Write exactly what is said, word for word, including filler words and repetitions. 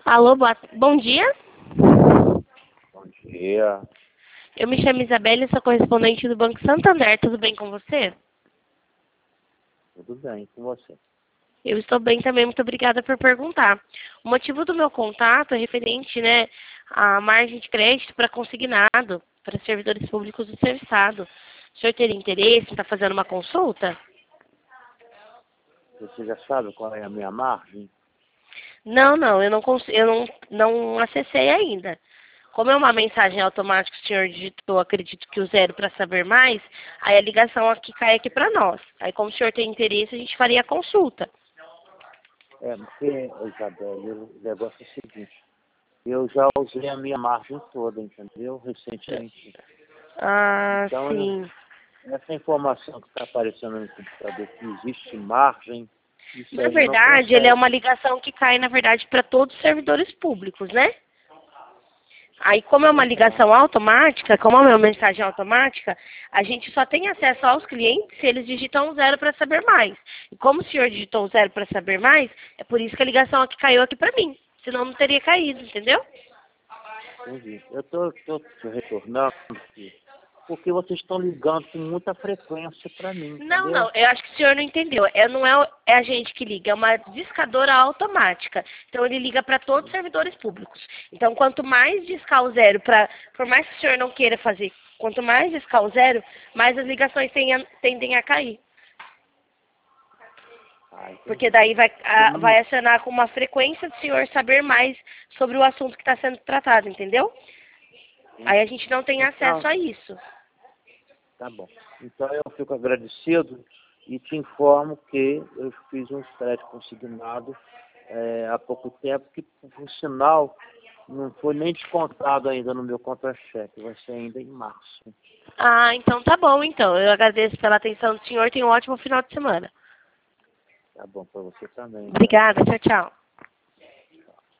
Alô, boa... bom dia. Bom dia. Eu me chamo Isabelle e sou correspondente do Banco Santander. Tudo bem com você? Tudo bem com você? Eu estou bem também, muito obrigada por perguntar. O motivo do meu contato é referente, né, à margem de crédito para consignado, para servidores públicos do serviçado. O senhor teria interesse em estar fazendo uma consulta? Você já sabe qual é a minha margem? Não, não, eu não, cons... eu não, não acessei ainda. Como é uma mensagem automática que o senhor digitou, acredito que o zero para saber mais, aí a ligação aqui cai aqui para nós. Aí como o senhor tem interesse, a gente faria a consulta. É, porque, Isabelle, o negócio é o seguinte. Eu já usei a minha margem toda, entendeu? Recentemente. Ah, Então, sim. essa informação que está aparecendo no computador, que existe margem, isso Na aí não verdade, ele é procede. uma ligação que cai, na verdade, para todos os servidores públicos, né? Aí, como é uma ligação automática, como é uma mensagem automática, a gente só tem acesso aos clientes se eles digitam zero para saber mais. E como o senhor digitou zero para saber mais, é por isso que a ligação aqui caiu aqui para mim. Senão não teria caído, entendeu? Entendi. Eu estou te retornando aqui, porque vocês estão ligando com muita frequência para mim, Não, entendeu? não, eu acho que o senhor não entendeu. É, não é, o- é a gente que liga, é uma discadora automática. Então ele liga para todos os servidores públicos. Então quanto mais discar o zero, pra, por mais que o senhor não queira fazer, quanto mais discar o zero, mais as ligações tenha- tendem a cair. Ah, entendi. Porque daí vai, a- Sim. vai acionar com uma frequência do senhor saber mais sobre o assunto que está sendo tratado, entendeu? Aí a gente não tem Então, acesso a isso. tá bom. Então eu fico agradecido e te informo que eu fiz um crédito consignado é, há pouco tempo, que por sinal não foi nem descontado ainda no meu contra-cheque, vai ser ainda em março. Ah, então tá bom, então. Eu agradeço pela atenção do senhor. Tenha um ótimo final de semana. Tá bom para você também, Obrigada, Isabel. tchau, tchau.